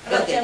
Allora c'è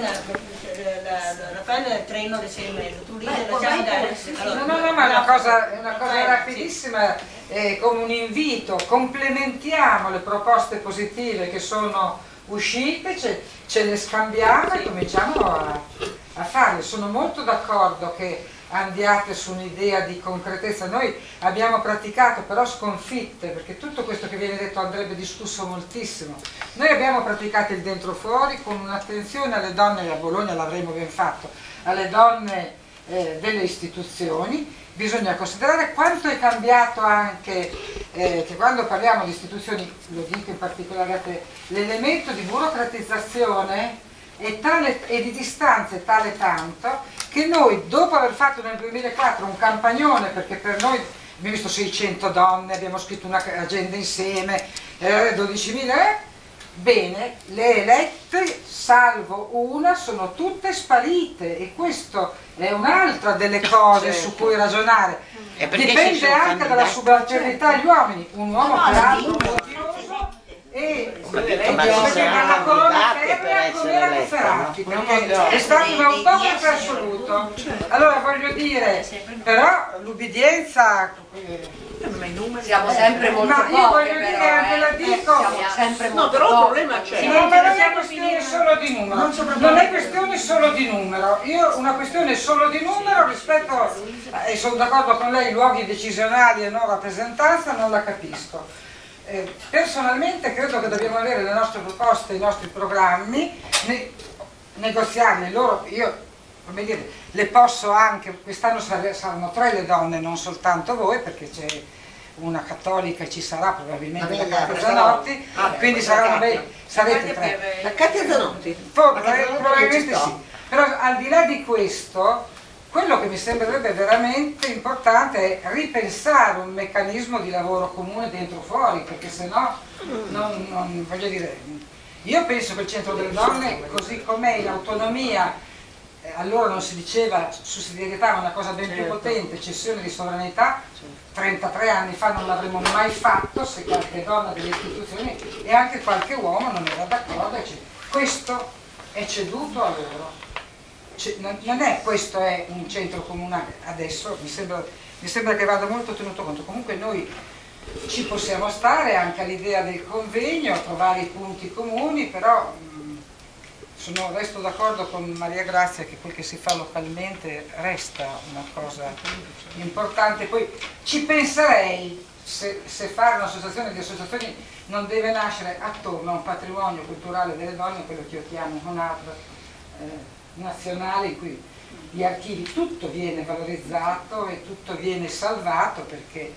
Raffaele treno alle 6:30, tu lì lasciamo andare. No, ma è una cosa rapidissima, come un invito, complementiamo le proposte positive che sono uscite, ce le scambiamo e cominciamo a farle. Sono molto d'accordo che andiate su un'idea di concretezza. Noi abbiamo praticato però sconfitte, perché tutto questo che viene detto andrebbe discusso moltissimo. Noi abbiamo praticato il dentro fuori con un'attenzione alle donne, a Bologna l'avremmo ben fatto, alle donne delle istituzioni. Bisogna considerare quanto è cambiato anche, che quando parliamo di istituzioni, lo dico in particolare a te, l'elemento di burocratizzazione e di distanze tale tanto che noi, dopo aver fatto nel 2004 un campagnone, perché per noi abbiamo visto 600 donne, abbiamo scritto un'agenda insieme, 12.000, bene, le elette, salvo una, sono tutte sparite, e questo è un'altra delle cose su cui ragionare. Dipende anche dalla subalternità agli uomini. Un uomo bravo, odioso, e la colonna ferrea come era Cofferati, perché è stato da un poco per assoluto. Allora voglio dire, però l'ubbidienza, siamo sempre molto ma io voglio dire, anche la dico, siamo sempre molto però il problema c'è. no, ma non è questione solo di numero, non è questione solo di numero. Io una questione solo di numero rispetto, e sono d'accordo con lei, luoghi decisionali e non rappresentanza, non la capisco. Personalmente credo che dobbiamo avere le nostre proposte, i nostri programmi, negoziarli loro. Io, come dire, le posso anche, quest'anno saranno 3 le donne, non soltanto voi, perché c'è una cattolica e ci sarà probabilmente la Katia Zanotti, quindi sarete 3. La Katia Zanotti? Probabilmente sì. Però al di là di questo, quello che mi sembrerebbe veramente importante è ripensare un meccanismo di lavoro comune dentro fuori, perché se no, non voglio dire, io penso che il centro delle donne, così com'è in autonomia, allora non si diceva sussidiarietà, ma una cosa ben più potente, cessione di sovranità, 33 anni fa non l'avremmo mai fatto se qualche donna delle istituzioni e anche qualche uomo non era d'accordo, questo è ceduto a loro. Non è questo è un centro comunale adesso, mi sembra che vada molto tenuto conto. Comunque noi ci possiamo stare anche all'idea del convegno, trovare i punti comuni, però resto d'accordo con Maria Grazia che quel che si fa localmente resta una cosa importante. Poi ci penserei se fare un'associazione di associazioni non deve nascere attorno a un patrimonio culturale delle donne, quello che io chiamo UNAR nazionale, in cui gli archivi tutto viene valorizzato e tutto viene salvato, perché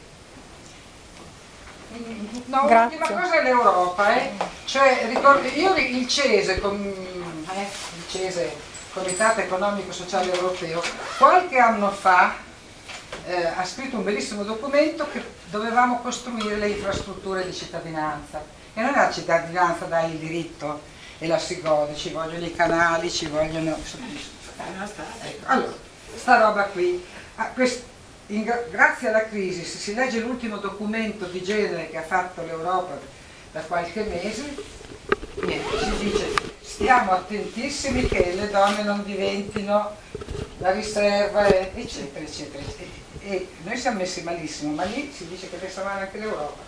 l'ultima cosa è l'Europa, cioè io il CESE, Comitato Economico Sociale Europeo, qualche anno fa ha scritto un bellissimo documento che dovevamo costruire le infrastrutture di cittadinanza, e non è la cittadinanza dà il diritto e la si gode, ci vogliono i canali, ci vogliono... Allora, sta roba qui, grazie alla crisi, se si legge l'ultimo documento di genere che ha fatto l'Europa da qualche mese, niente, si dice stiamo attentissimi che le donne non diventino la riserva, eccetera, eccetera. E noi siamo messi malissimo, ma lì si dice che pensa male anche l'Europa.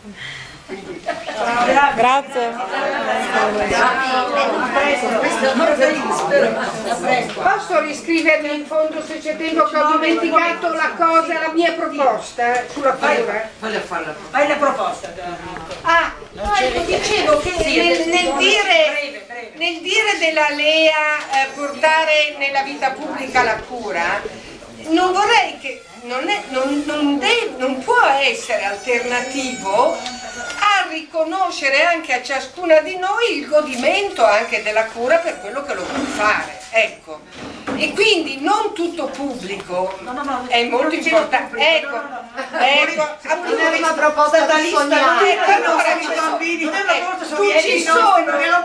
Grazie. Posso riscrivermi in fondo se c'è tempo, che ho dimenticato la mia proposta sulla cura? Fai la proposta. Dicevo che nel dire della Lea portare nella vita pubblica la cura, non vorrei che non può essere alternativo a riconoscere anche a ciascuna di noi il godimento anche della cura per quello che lo può fare, ecco. E quindi non tutto pubblico è molto importante. Ecco, non è una proposta da sognare. Ci sono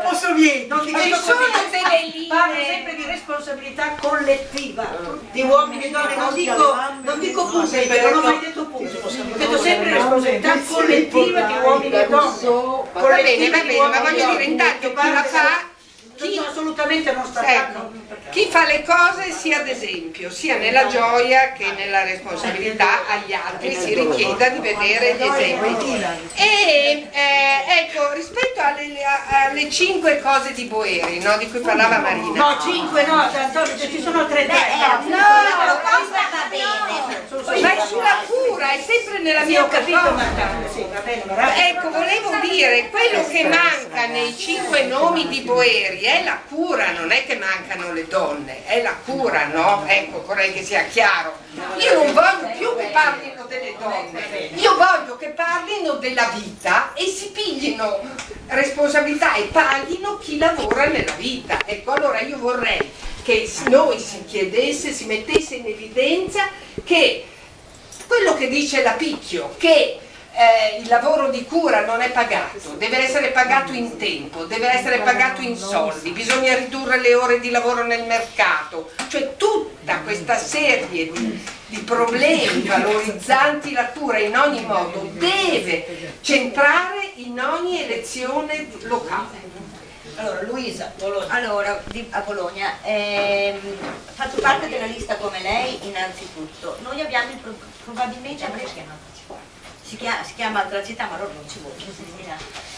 delle linee. Parlo sempre di responsabilità collettiva di uomini e donne, non dico pubblica, non ho mai detto pubblico, vedo sempre responsabilità collettiva di uomini e donne. Va bene, ma voglio dire, intanto chi la fa assolutamente non sta Ecco, chi fa le cose sia ad esempio, sia nella gioia che nella responsabilità agli altri si richieda di vedere gli esempi. E ecco, rispetto alle 5 cose di Boeri, no, di cui parlava Marina. No, 5 no, Antonio, ci sono 3. La proposta va bene. Ma è sulla cura, è sempre nella mia proposta. Ecco, volevo dire, quello che manca nei 5 nomi di Boeri è la cura, non è che mancano le donne, è la cura, no? Ecco, vorrei che sia chiaro. Io non voglio più che parlino delle donne, io voglio che parlino della vita e si piglino responsabilità e paghino chi lavora nella vita. Ecco, allora io vorrei che noi si chiedesse, si mettesse in evidenza che quello che dice la Picchio, che il lavoro di cura non è pagato, deve essere pagato in tempo, deve essere pagato in soldi, bisogna ridurre le ore di lavoro nel mercato, cioè tutta questa serie di problemi valorizzanti la cura in ogni modo deve centrare in ogni elezione locale. Allora, Luisa, allora, a Bologna, faccio parte della lista come lei innanzitutto. Noi abbiamo probabilmente si chiama altra città, ma loro non ci vogliono.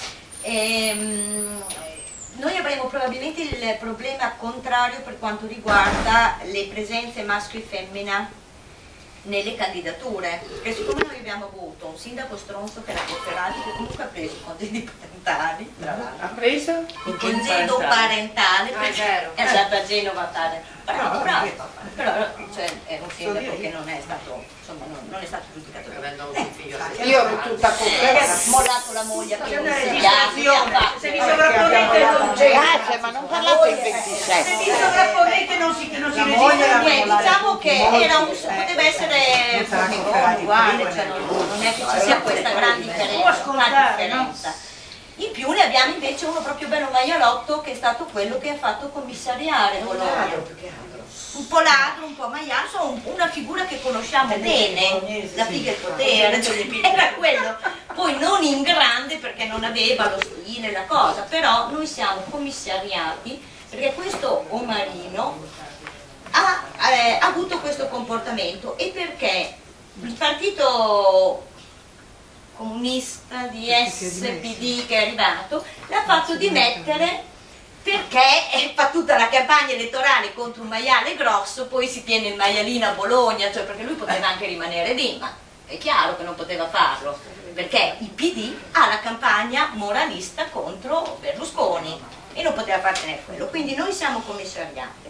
Noi avremo probabilmente il problema contrario per quanto riguarda le presenze maschio e femmina nelle candidature, perché siccome noi abbiamo avuto un sindaco stronzo che era Cofferati, che comunque ha preso i consigli parentali, tra l'altro. Ha preso? Il congedo parentale, perché è andato a Genova a fare però cioè, è un sindaco che non è stato, insomma, non è stato giudicato. Io ero tutta coperta. Ha mollato la moglie per Se vi sovrapponete non c'è. Grazie, ma non parlate il 27. Se vi sovrapponete non si registra. Diciamo che poteva essere uguale, cioè non è che ci sia questa grande differenza. In più ne abbiamo invece uno proprio bello maialotto che è stato quello che ha fatto commissariare Bologna. Un po' ladro, un po' maiale, insomma una figura che conosciamo bene, la figa e il potere, era quello. Poi non in grande perché non aveva lo stile, la cosa, però noi siamo commissariati perché questo Omarino ha avuto questo comportamento e perché il partito comunista di SPD che è arrivato l'ha fatto dimettere perché fa tutta la campagna elettorale contro un maiale grosso, poi si tiene il maialino a Bologna, cioè perché lui poteva anche rimanere lì, ma è chiaro che non poteva farlo perché il PD ha la campagna moralista contro Berlusconi e non poteva farcene quello, quindi noi siamo commissariate.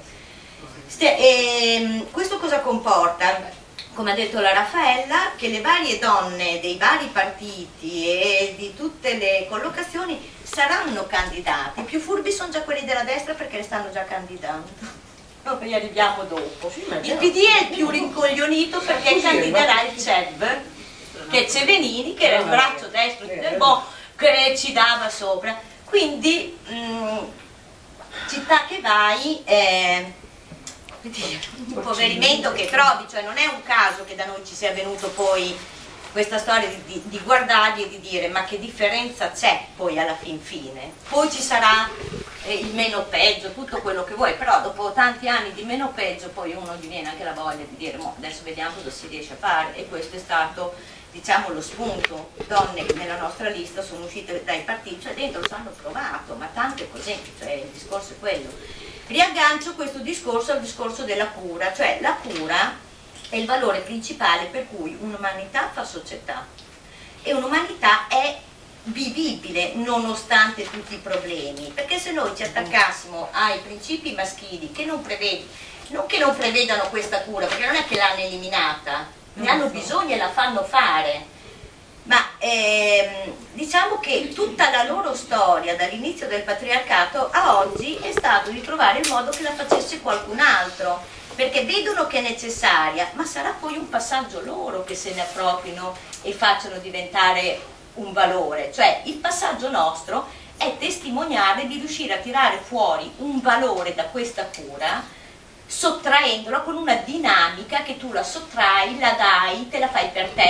Questo cosa comporta? Come ha detto la Raffaella, che le varie donne dei vari partiti e di tutte le collocazioni saranno candidate. I più furbi sono già quelli della destra perché le stanno già candidando. Noi arriviamo dopo. Il PD è il più rincoglionito perché candiderà il CEV, che è Cevenini, che era il braccio destro di Del Bo, che ci dava sopra. Quindi, città che vai... un impoverimento che trovi, cioè non è un caso che da noi ci sia venuto poi questa storia di guardarli e di dire ma che differenza c'è poi alla fin fine, poi ci sarà il meno peggio, tutto quello che vuoi, però dopo tanti anni di meno peggio poi uno gli viene anche la voglia di dire adesso vediamo cosa si riesce a fare e questo è stato diciamo lo spunto. Donne nella nostra lista sono uscite dai partiti, cioè dentro lo hanno provato, ma tante così, cioè il discorso è quello. Riaggancio questo discorso al discorso della cura, cioè la cura è il valore principale per cui un'umanità fa società e un'umanità è vivibile nonostante tutti i problemi, perché se noi ci attaccassimo ai principi maschili che non prevedano questa cura, perché non è che l'hanno eliminata, ne hanno bisogno e la fanno fare, ma diciamo che tutta la loro storia dall'inizio del patriarcato a oggi è stato di trovare il modo che la facesse qualcun altro, perché vedono che è necessaria, ma sarà poi un passaggio loro che se ne appropriano e facciano diventare un valore, cioè il passaggio nostro è testimoniare di riuscire a tirare fuori un valore da questa cura sottraendola con una dinamica che tu la sottrai, la dai, te la fai per te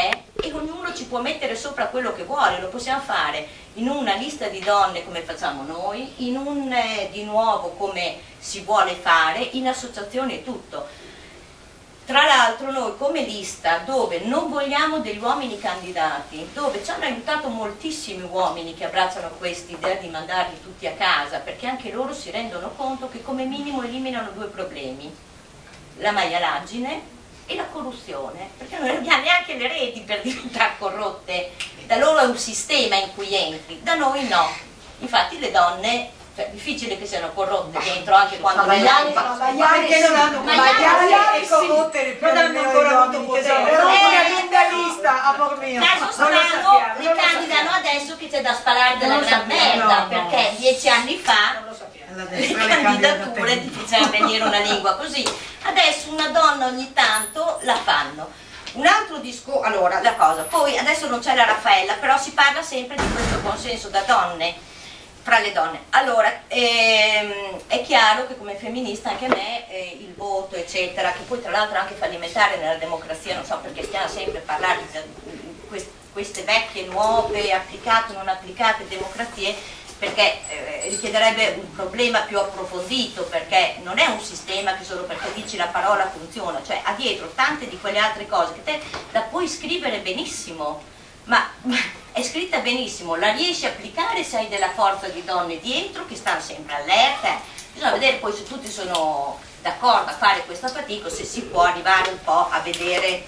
e ognuno ci può mettere sopra quello che vuole, lo possiamo fare in una lista di donne come facciamo noi, in un di nuovo come si vuole fare, in associazione e tutto. Tra l'altro noi come lista dove non vogliamo degli uomini candidati, dove ci hanno aiutato moltissimi uomini che abbracciano questa idea di mandarli tutti a casa, perché anche loro si rendono conto che come minimo eliminano due problemi, la maialaggine e la corruzione, perché non abbiamo neanche le reti per diventare corrotte, da loro è un sistema in cui entri, da noi no, infatti le donne... Cioè, difficile che siano corrotte dentro anche quando le danno. Perché non hanno corrotte? Non hanno ancora avuto potere. Non è una lunga lista, amor mio. Caso strano, le candidano adesso che c'è da sparare della gran merda, perché 10 anni fa le candidature ti faceva venire una lingua così. Adesso una donna ogni tanto la fanno. Un altro discorso, allora, la cosa, poi adesso non c'è la Raffaella, però si parla sempre di questo consenso da donne. Fra le donne. Allora, è chiaro che come femminista anche a me il voto, eccetera, che poi tra l'altro è anche fallimentare nella democrazia, non so perché stiamo sempre a parlare di queste vecchie, nuove, applicate o non applicate democrazie, perché richiederebbe un problema più approfondito, perché non è un sistema che solo perché dici la parola funziona, cioè ha dietro tante di quelle altre cose che te la puoi scrivere benissimo, ma è scritta benissimo, la riesci a applicare se hai della forza di donne dietro che stanno sempre all'erta. Bisogna vedere poi se tutti sono d'accordo a fare questa fatica, se si può arrivare un po' a vedere,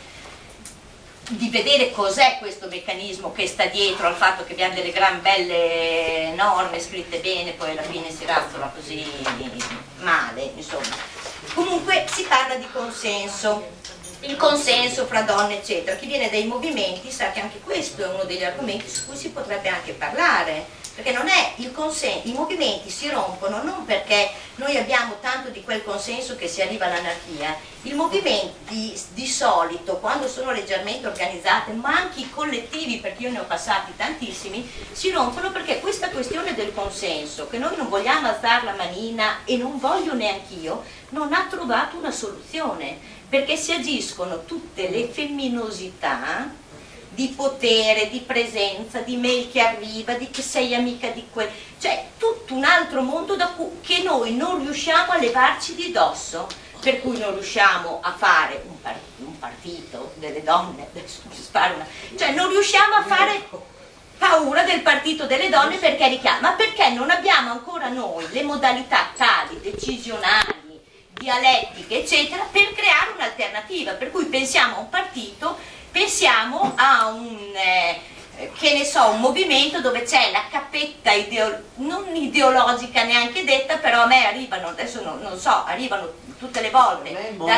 di vedere cos'è questo meccanismo che sta dietro al fatto che abbiamo delle gran belle norme scritte bene, poi alla fine si razzola così male, insomma. Comunque si parla di consenso. Il consenso fra donne eccetera, chi viene dai movimenti sa che anche questo è uno degli argomenti su cui si potrebbe anche parlare, perché non è il consenso, i movimenti si rompono non perché noi abbiamo tanto di quel consenso che si arriva all'anarchia, i movimenti di solito quando sono leggermente organizzati, ma anche i collettivi, perché io ne ho passati tantissimi, si rompono perché questa questione del consenso, che noi non vogliamo alzare la manina e non voglio neanch'io, non ha trovato una soluzione, perché si agiscono tutte le femminosità di potere, di presenza, di mail che arriva, di che sei amica di quel... cioè tutto un altro mondo che noi non riusciamo a levarci di dosso, per cui non riusciamo a fare un partito delle donne, adesso mi sparo una... cioè non riusciamo a fare paura del partito delle donne perché richiama, ma perché non abbiamo ancora noi le modalità tali, decisionali, dialettiche eccetera per creare un'alternativa, per cui pensiamo a un partito, pensiamo a un che ne so, un movimento dove c'è la cappetta non ideologica neanche detta, però a me arrivano, adesso non so, arrivano tutte le volte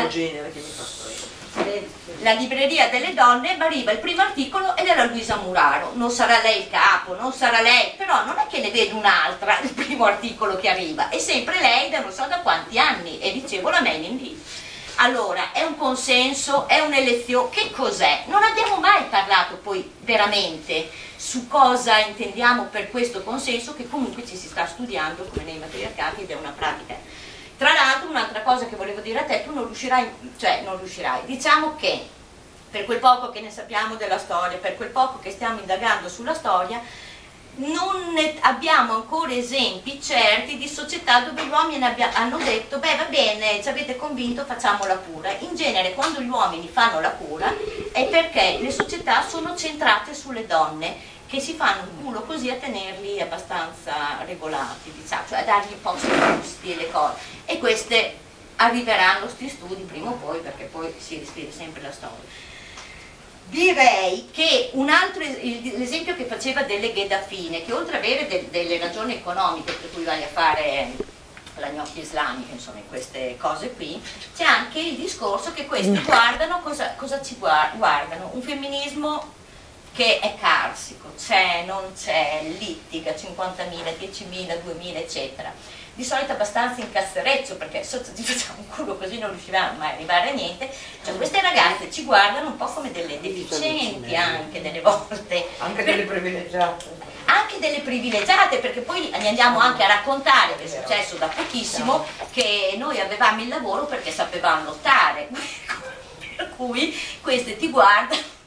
la libreria delle donne, mi arriva il primo articolo ed è la Luisa Muraro, non sarà lei il capo, non sarà lei, però non è che ne vedo un'altra, il primo articolo che arriva, è sempre lei da non so da quanti anni e ricevo la mail in lì. Allora, è un consenso, è un'elezione, che cos'è? Non abbiamo mai parlato poi veramente su cosa intendiamo per questo consenso che comunque ci si sta studiando come nei matriarcati ed è una pratica. Tra l'altro un'altra cosa che volevo dire a te, tu non riuscirai, diciamo che per quel poco che ne sappiamo della storia, per quel poco che stiamo indagando sulla storia, non abbiamo ancora esempi certi di società dove gli uomini hanno detto beh va bene, ci avete convinto, facciamo la cura. In genere quando gli uomini fanno la cura è perché le società sono centrate sulle donne che si fanno un culo così a tenerli abbastanza regolati, diciamo, cioè a dargli i posti giusti e le cose, e queste arriveranno sti studi prima o poi, perché poi si riscrive sempre la storia. Direi che un altro, l'esempio che faceva delle Ghedafine, che oltre ad avere delle ragioni economiche per cui vai a fare la gnocchi islamica, insomma in queste cose qui, c'è anche il discorso che questi guardano, cosa ci guardano? Un femminismo che è carsico, c'è, non c'è, litiga, 50.000, 10.000, 2.000 eccetera, di solito abbastanza incazzereccio perché sotto ti facciamo un culo così non riuscivamo mai a arrivare a niente, cioè queste ragazze ci guardano un po' come delle deficienti anche delle volte, anche delle privilegiate, anche delle privilegiate, perché poi gli andiamo anche a raccontare che è successo da pochissimo che noi avevamo il lavoro perché sapevamo lottare per cui queste ti guardano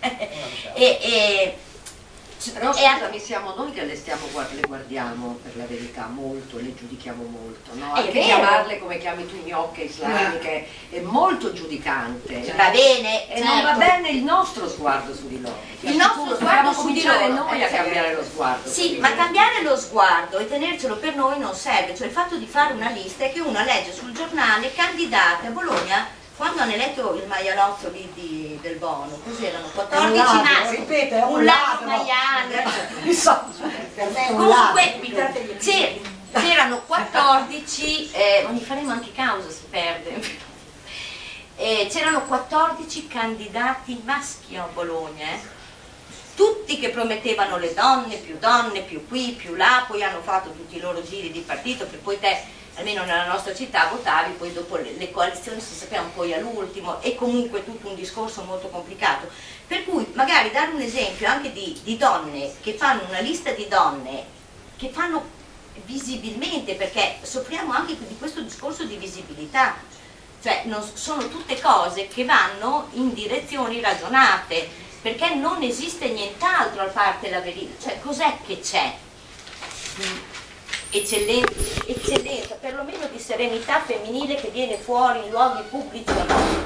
Però scusami, siamo noi che le guardiamo per la verità molto, le giudichiamo molto, no? Anche chiamarle come chiami tu gnocche islamiche è molto giudicante. Va bene, e non va bene il nostro sguardo su di loro. Il nostro sguardo su di loro. Noi a cambiare lo sguardo. Sì, ma cambiare lo sguardo e tenercelo per noi non serve, cioè il fatto di fare una lista è che una legge sul giornale candidate a Bologna. Quando hanno eletto il maialotto lì del Bono, cos'erano? 14 nati. Ripete, è un ladro maiale. Comunque c'erano 14, ma ne faremo anche causa se perde. C'erano 14 candidati maschi a Bologna, tutti che promettevano le donne, più qui, più là, poi hanno fatto tutti i loro giri di partito, che poi te almeno nella nostra città votavi, poi dopo le coalizioni si sapevano poi all'ultimo, e comunque tutto un discorso molto complicato, per cui magari dare un esempio anche di donne che fanno una lista di donne che fanno visibilmente, perché soffriamo anche di questo discorso di visibilità, cioè sono tutte cose che vanno in direzioni ragionate, perché non esiste nient'altro a parte la verità, cioè cos'è che c'è? Eccellenza, perlomeno di serenità femminile che viene fuori in luoghi pubblici o no?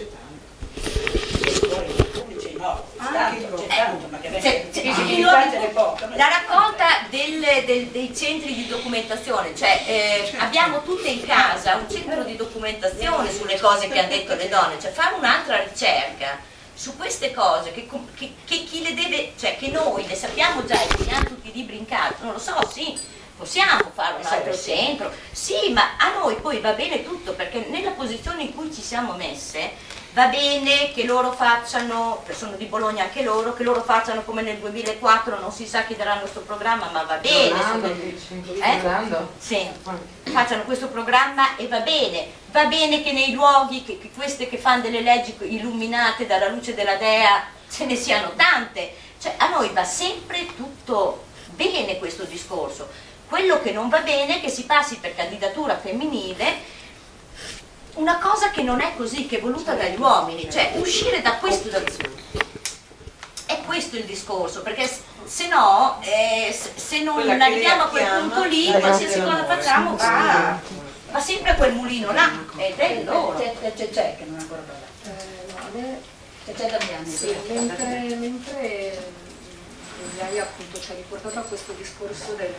La raccolta dei centri di documentazione, cioè abbiamo tutte in casa un centro di documentazione sulle cose che hanno detto le donne, cioè fare un'altra ricerca su queste cose che chi le deve, cioè che noi le sappiamo già e teniamo tutti i libri in casa, non lo so, sì. Possiamo fare un altro centro, sì, ma a noi poi va bene tutto, perché nella posizione in cui ci siamo messe va bene che loro facciano, sono di Bologna anche loro, che loro facciano come nel 2004, non si sa chi darà il nostro programma, ma va bene. Sì, facciano questo programma e va bene che nei luoghi, che queste che fanno delle leggi illuminate dalla luce della Dea, ce ne siano tante, cioè a noi va sempre tutto bene questo discorso. Quello che non va bene è che si passi per candidatura femminile, una cosa che non è così, che è voluta dagli uomini, cioè uscire da questo, è questo il discorso, perché se no, se non arriviamo a quel punto lì, qualsiasi cosa facciamo va sempre a quel mulino là, ed è loro. C'è che non è ancora bella. C'è Damiani. Sì, mentre lei appunto ci ha riportato a questo discorso di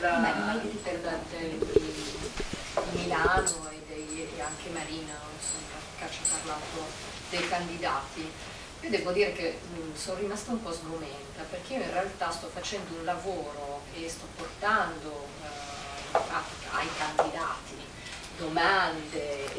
Milano e anche Marina, insomma, che ci ha parlato dei candidati. Io devo dire che sono rimasta un po' sgomenta, perché io in realtà sto facendo un lavoro e sto portando ai candidati domande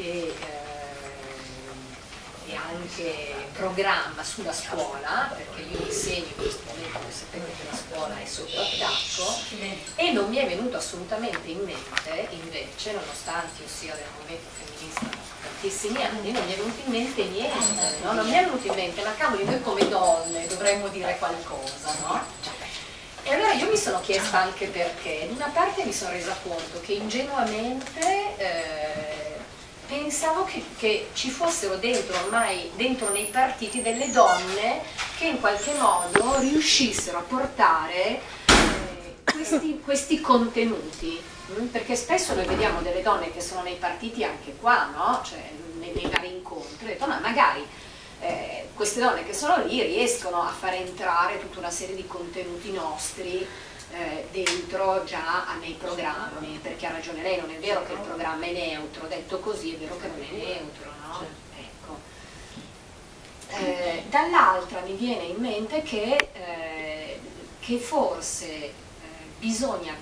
e anche programma sulla scuola, perché io insegno in questo momento, voi sapete che la scuola è sotto attacco, e non mi è venuto assolutamente in mente, invece, nonostante io sia del movimento femminista da tantissimi anni, non mi è venuto in mente niente, no? Non mi è venuto in mente, ma cavoli, noi come donne dovremmo dire qualcosa, no? E allora io mi sono chiesta anche perché, da una parte mi sono resa conto che ingenuamente pensavo che ci fossero ormai dentro nei partiti delle donne che in qualche modo riuscissero a portare questi contenuti, perché spesso noi vediamo delle donne che sono nei partiti anche qua, no? Cioè nei vari incontri, ho detto ma magari queste donne che sono lì riescono a far entrare tutta una serie di contenuti nostri dentro già nei programmi, perché ha ragione lei, non è vero che il programma è neutro, detto così è vero che non è neutro, no? Ecco. Dall'altra mi viene in mente che forse bisogna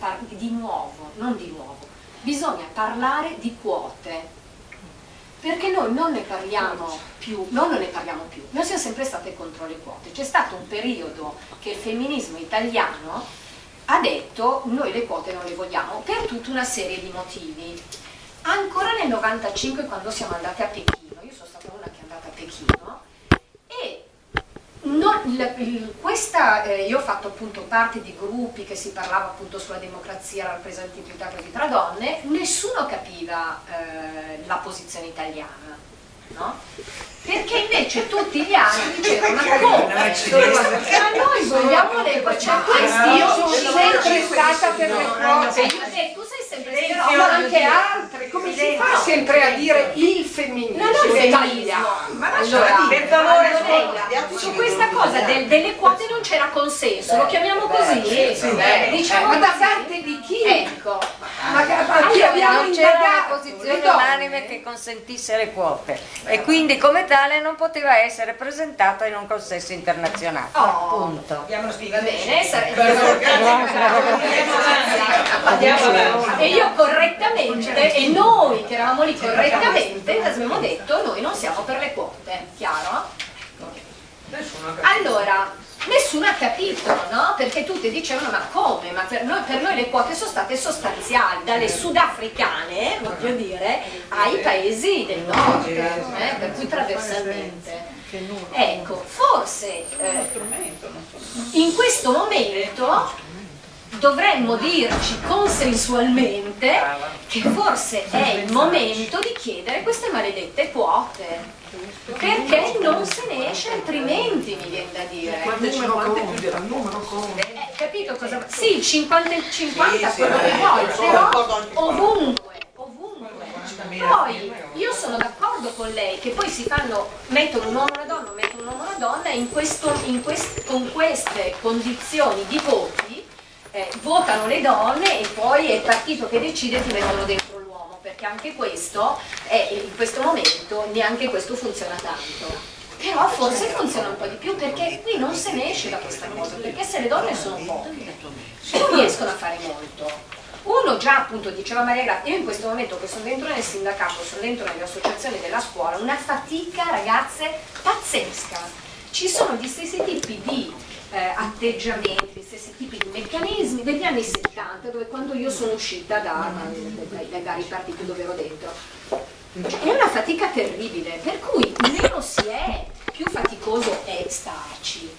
bisogna parlare di quote, perché noi non ne parliamo più, noi siamo sempre state contro le quote. C'è stato un periodo che il femminismo italiano ha detto noi le quote non le vogliamo per tutta una serie di motivi. Ancora nel 95, quando siamo andate a Pechino, io sono stata una che è andata a Pechino, e io ho fatto appunto parte di gruppi che si parlava appunto sulla democrazia, la rappresentatività così tra donne, nessuno capiva la posizione italiana. no? Perché invece tutti gli altri dicevano ma come? Ma noi vogliamo le quote, cioè questi io sono sempre stata per le quote, io ho detto tu sei sempre stata, ma anche altre, come si fa sempre a dire il femminismo? No, non il femminismo. Allora, per favore, su questa cosa delle quote non c'era consenso, lo chiamiamo così? Diciamo Ma da parte di chi? Ecco. Ma chi abbiamo non c'era una indagato? posizione unanime che consentisse le quote e quindi come tale non poteva essere presentata in un consesso internazionale. Punto. Abbiamo Va spiegato. bene, e io correttamente, e noi che eravamo lì correttamente, abbiamo detto noi non siamo per le quote, chiaro? Allora, nessuno ha capito, no? Perché tutti dicevano ma come? Ma per noi le quote sono state sostanziali, dalle sudafricane, voglio dire, ai paesi del nord, per cui trasversalmente. Ecco, forse in questo momento dovremmo dirci consensualmente che forse è il momento di chiedere queste maledette quote. Perché non se ne esce altrimenti, mi viene da dire. Capito cosa? Sì, il 50 quello che vuoi, però ovunque. Poi io sono d'accordo con lei che poi si mettono un uomo e una donna, mettono un uomo e una donna e con queste condizioni di voti votano le donne e poi è il partito che decide ti mettono dentro l'uomo, perché anche questo in questo momento neanche questo funziona tanto. Però forse funziona un po' di più perché qui non se ne esce da questa cosa, perché se le donne sono poche non riescono a fare molto. Uno già appunto diceva Maria Grazia, io in questo momento che sono dentro nel sindacato, sono dentro nelle associazioni della scuola, una fatica ragazze pazzesca. Ci sono gli stessi tipi di atteggiamenti, gli stessi tipi di meccanismi degli anni 70, dove quando io sono uscita dai vari partiti dove ero dentro. È una fatica terribile, per cui meno si è, più faticoso è starci.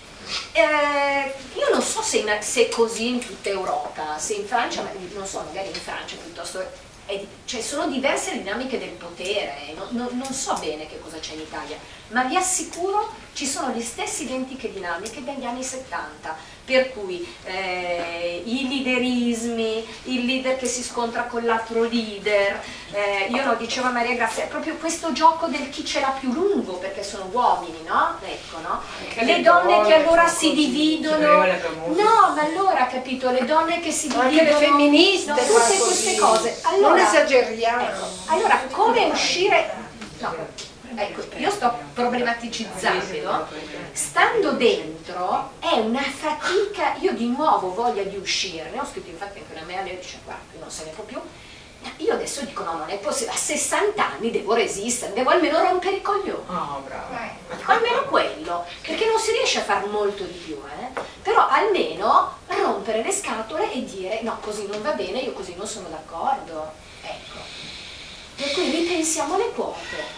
Io non so se è così in tutta Europa, se in Francia, non so, magari in Francia piuttosto cioè sono diverse le dinamiche del potere, non so bene che cosa c'è in Italia, ma vi assicuro ci sono le stesse identiche dinamiche degli anni 70, per cui i liderismi, il leader che si scontra con l'altro leader, io lo diceva Maria Grazia, è proprio questo gioco del chi ce l'ha più lungo, perché sono uomini, no? Ecco, no? Le donne che allora si dividono, no, ma allora capito, le donne che si dividono, anche le femministe, no, tutte queste cose, allora, non esageriamo. Ecco, allora come uscire, no, ecco, io sto problematicizzando, stando dentro è una fatica, io di nuovo voglia di uscirne, ho scritto infatti anche una mail e dice guarda, non se ne può più, io adesso dico no, non è possibile, a 60 anni devo resistere, devo almeno rompere i coglioni, dico almeno quello, perché non si riesce a fare molto di più, però almeno rompere le scatole e dire no, così non va bene, io così non sono d'accordo, ecco, per cui ripensiamo le quote.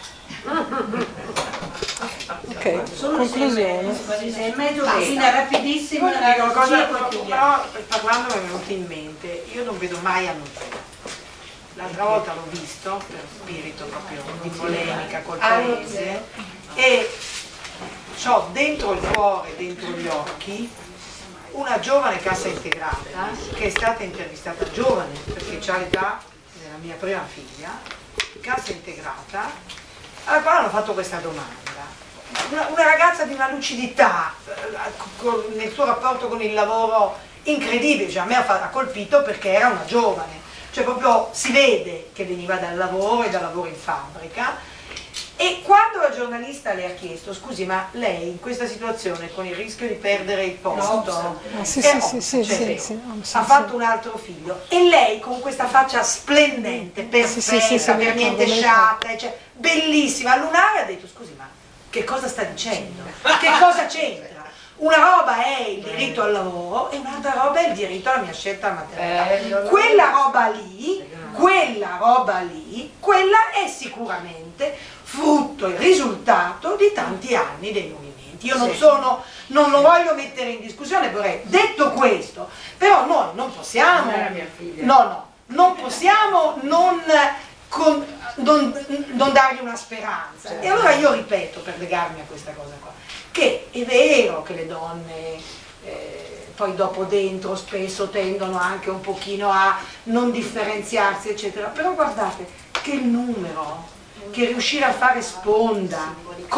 Ok, conclusione. È meglio Rosina, rapidissimo. Però parlando mi è venuto in mente, io non vedo mai annunziato. L'altra volta l'ho visto per spirito proprio di polemica col paese e ho dentro il cuore, dentro gli occhi una giovane cassa integrata che è stata intervistata giovane perché ha l'età della mia prima figlia, cassa integrata, alla quale hanno fatto questa domanda. Una ragazza di una lucidità nel suo rapporto con il lavoro incredibile, cioè a me ha colpito perché era una giovane, cioè proprio si vede che veniva dal lavoro e dal lavoro in fabbrica. E quando la giornalista le ha chiesto, scusi, ma lei in questa situazione con il rischio di perdere il posto, ha fatto un altro figlio, e lei con questa faccia splendente, perfetta, per niente sciatta, cioè, bellissima, lunare, ha detto, scusi, ma che cosa sta dicendo? Che cosa c'entra? Una roba è il diritto al lavoro e un'altra roba è il diritto alla mia scelta materiale. Quella roba lì, quella è sicuramente frutto e risultato di tanti anni dei movimenti. Io non lo voglio mettere in discussione, vorrei, detto questo, però noi non possiamo, non possiamo non non dargli una speranza. E allora io ripeto, per legarmi a questa cosa qua, che è vero che le donne poi dopo dentro spesso tendono anche un pochino a non differenziarsi, eccetera, però guardate che il numero, che riuscire a fare sponda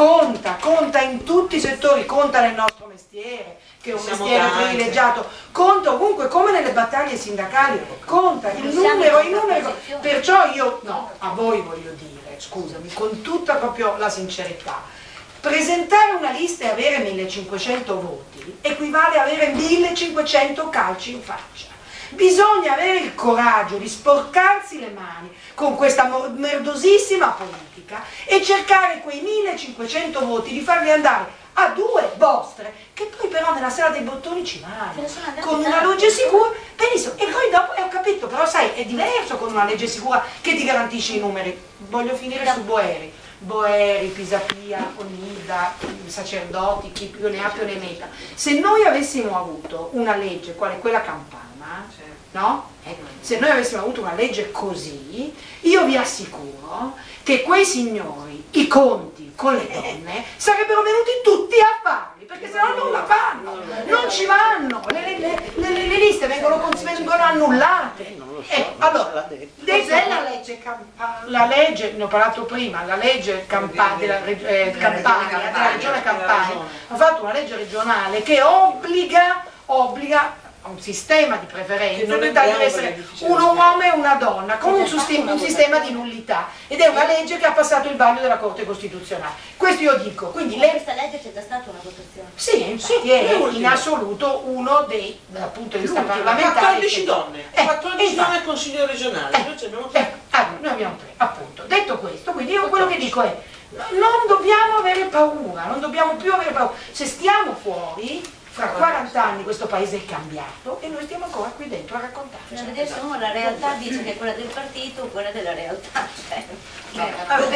conta in tutti i settori, conta nel nostro mestiere, che è un mestiere privilegiato, conta ovunque, come nelle battaglie sindacali, conta il numero, perciò io, no, a voi voglio dire, scusami, con tutta proprio la sincerità, presentare una lista e avere 1500 voti equivale a avere 1500 calci in faccia. Bisogna avere il coraggio di sporcarsi le mani con questa merdosissima politica e cercare quei 1500 voti, di farli andare a due vostre, che poi però nella sala dei bottoni ci vanno, con una legge sicura, benissimo, e poi dopo, ho capito, però sai, è diverso con una legge sicura che ti garantisce i numeri. Voglio finire su Boeri, Pisapia, Onida, sacerdoti, chi più ne ha più ne metta. Se noi avessimo avuto una legge quale quella campana, no? Se noi avessimo avuto una legge così, io vi assicuro che quei signori, i conti con le donne, sarebbero venuti tutti a farli, perché se no non la fanno, non ci vanno, le liste vengono annullate. Allora, cos'è la legge Campania? La legge, ne ho parlato prima, la legge della regione Campania ha fatto una legge regionale che obbliga a un sistema di preferenze, deve essere un uomo e una donna, con un sistema di nullità, ed è una legge che ha passato il vaglio della Corte Costituzionale. Questo io dico. Quindi questa legge c'è già stata una votazione? Sì, è in assoluto uno dei, dal punto di vista parlamentare. 14 donne, 14 donne al Consiglio regionale, noi abbiamo 3. Noi abbiamo 3, appunto. Detto questo, quindi io quello che dico è, non dobbiamo avere paura, non dobbiamo più avere paura. Se stiamo fuori, fra 40 anni questo paese è cambiato e noi stiamo ancora qui dentro a raccontarci. Per vedere se uno la realtà dice che è quella del partito o quella della realtà. Noi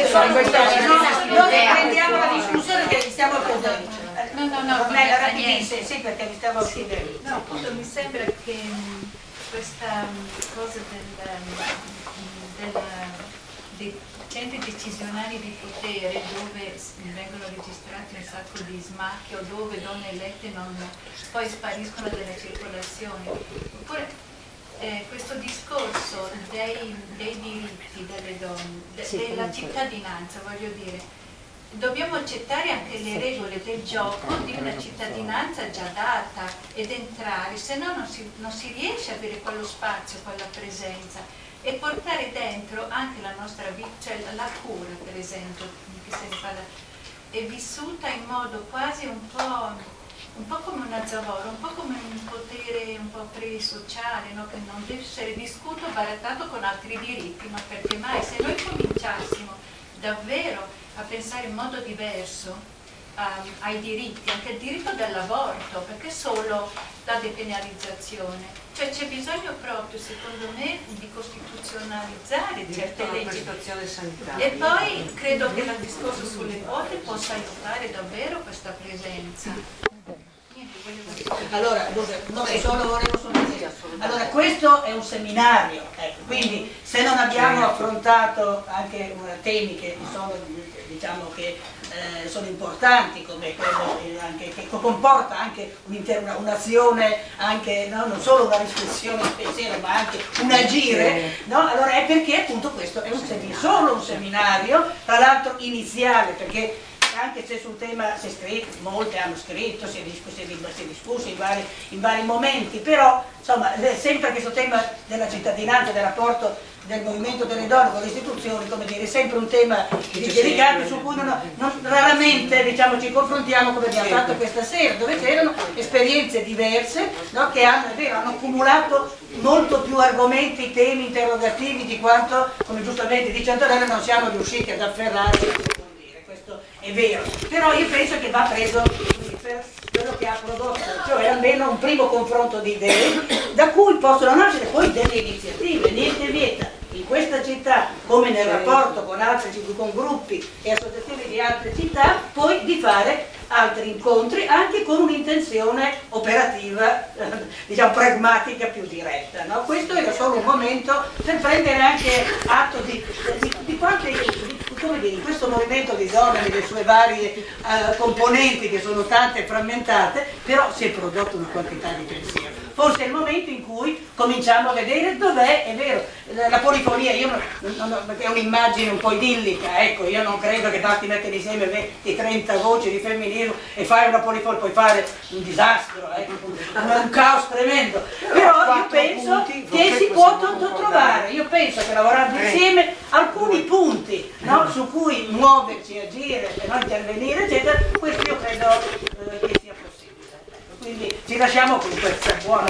prendiamo la discussione che stiamo facendo. No, sì, perché mi stavo chiedendo. No, appunto mi sembra che questa cosa dei centri decisionali di potere, dove vengono registrati un sacco di smacchi o dove donne elette poi spariscono dalla circolazione, oppure questo discorso dei diritti delle donne, della cittadinanza, voglio dire, dobbiamo accettare anche le regole del gioco di una cittadinanza già data ed entrare, se no non si riesce a avere quello spazio, quella presenza, e portare dentro anche la nostra vita, cioè la cura, per esempio, che se ne parla, è vissuta in modo quasi un po' come una zavorra, un po' come un potere un po' pre-sociale, no? Che non deve essere vissuto barattato con altri diritti, ma perché mai? Se noi cominciassimo davvero a pensare in modo diverso ai diritti, anche il diritto dell'aborto, perché solo la depenalizzazione, cioè c'è bisogno proprio, secondo me, di costituzionalizzare certe leggi, e poi credo che il discorso sulle quote possa aiutare davvero questa presenza. Allora, allora questo è un seminario, quindi se non abbiamo affrontato anche temi che sono, diciamo che sono importanti, come quello anche, che comporta anche un'azione, anche non solo una riflessione, un pensiero, ma anche un agire, no? Allora è perché appunto questo è solo un seminario, tra l'altro iniziale, perché anche se sul tema si è scritto, molte hanno scritto, si è discusso in vari momenti, però insomma sempre questo tema della cittadinanza, del rapporto del movimento delle donne con le istituzioni, come dire, è sempre un tema delicato su cui raramente, diciamo, ci confrontiamo, come abbiamo fatto questa sera, dove c'erano esperienze diverse, no, che hanno accumulato molto più argomenti, temi, interrogativi di quanto, come giustamente dice Antonella, non siamo riusciti ad afferrarci. Questo è vero, però io penso che va preso per quello che ha prodotto, cioè almeno un primo confronto di idee da cui possono nascere poi delle iniziative. Niente vieta in questa città, come nel rapporto con gruppi e associazioni di altre città, poi di fare altri incontri, anche con un'intenzione operativa, diciamo pragmatica più diretta. No? Questo era solo un momento per prendere anche atto di quante, come dire, in questo movimento di Zorlami, le sue varie componenti che sono tante e frammentate, però si è prodotto una quantità di pensiero. Forse è il momento in cui cominciamo a vedere dov'è, è vero, la polifonia, è un'immagine un po' idillica, ecco, io non credo che basti mettere insieme 20-30 voci di femminismo e fare una polifonia, puoi fare un disastro, un caos tremendo, però io penso che si può trovare, io penso che lavorando insieme alcuni punti, no, su cui muoverci, agire, no, intervenire, eccetera, questo io credo che sia possibile. Quindi ci lasciamo con questa buona